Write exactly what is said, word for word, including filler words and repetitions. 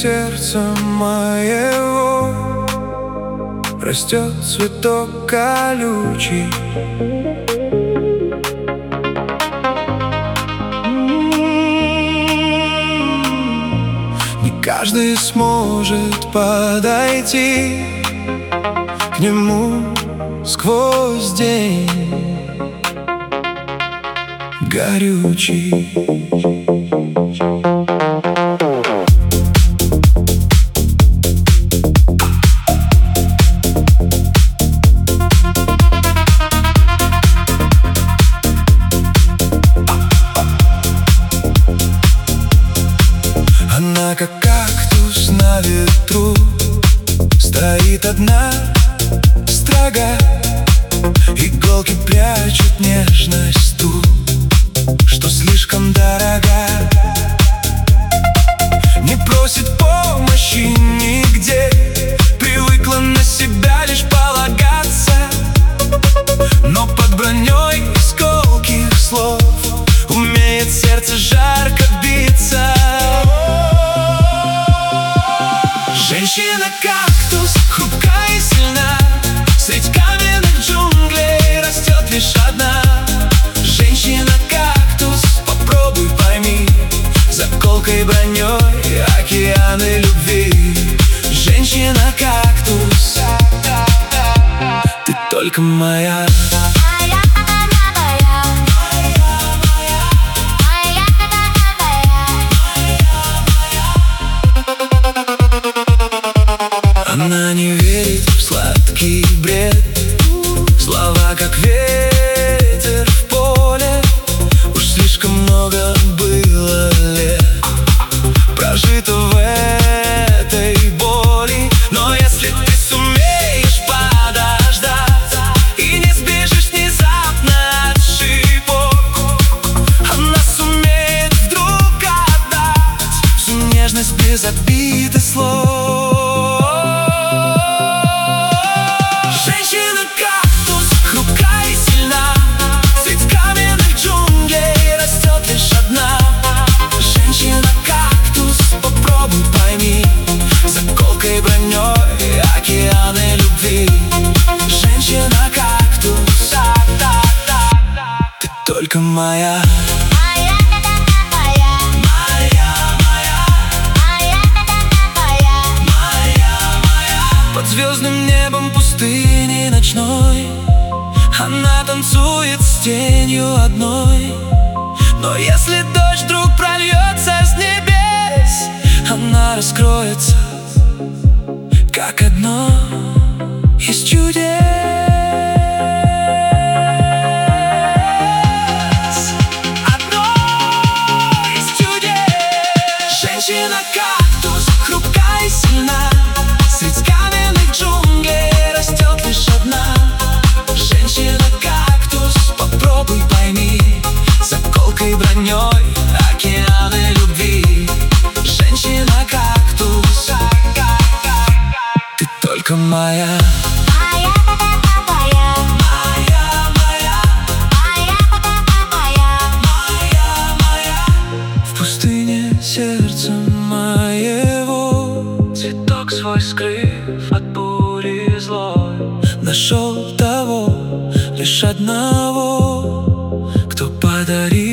сердца моего растет цветок колючий. Не каждый сможет подойти к нему сквозь день горючий. Она как кактус на ветру стоит одна, строга. Иголки прячут нежность ту, что слишком дорога. Не просит помощи нигде, привыкла на себя лишь полагаться. Но под броней из колких слов умеет сердце жарко биться. Женщина-кактус, хрупкая и сильна, средь каменных джунглей растет лишь одна. Женщина-кактус, попробуй пойми, за колкой броней океаны любви. Женщина-кактус, ты только моя. Она не верит в сладкий бред, слова как ветер в поле. Уж слишком много было лет прожито в этой боли. Но если ты сумеешь подождать и не сбежишь внезапно от ошибок, она сумеет вдруг отдать всю нежность без обид и слов. Женщина-кактус, хрупкая и сильна, средь каменных джунглей растет лишь одна. Женщина-кактус, попробуй пойми, за колкой броней океаны любви. Женщина-кактус, ты только моя. Под звездным небом пустыни ночной она танцует с тенью одной. Но если дождь вдруг прольется с небес, она раскроется, как одно из чудес. Одно из чудес. Женщина-кактус, хрупкая и сильна, средь каменных джунглей растет лишь одна. Женщина-кактус, попробуй пойми, за колкой броней океаны любви. Женщина-кактус, ты только моя. В пустыне сердца моего цветок свой скрыв от бури злой, нашел того, лишь одного, кто подарил